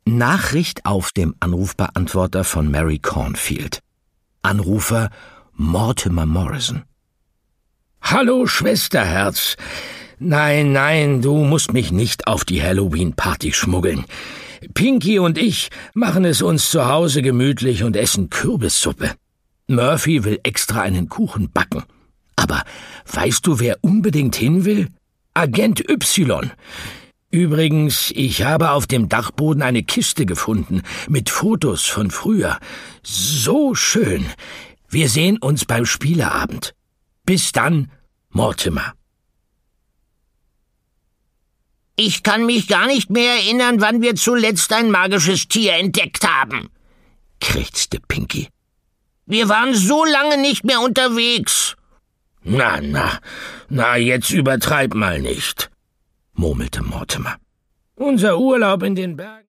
Nachricht auf dem Anrufbeantworter von Mary Cornfield. Anrufer Mortimer Morrison. »Hallo, Schwesterherz. Nein, du musst mich nicht auf die Halloween-Party schmuggeln. Pinky und ich machen es uns zu Hause gemütlich und essen Kürbissuppe. Murphy will extra einen Kuchen backen. Aber weißt du, wer unbedingt hin will? Agent Y. Übrigens, ich habe auf dem Dachboden eine Kiste gefunden mit Fotos von früher. So schön. Wir sehen uns beim Spieleabend. Bis dann, Mortimer.« »Ich kann mich gar nicht mehr erinnern, wann wir zuletzt ein magisches Tier entdeckt haben«, krächzte Pinky. »Wir waren so lange nicht mehr unterwegs.« Na, jetzt übertreib mal nicht«, murmelte Mortimer. »Unser Urlaub in den Bergen...«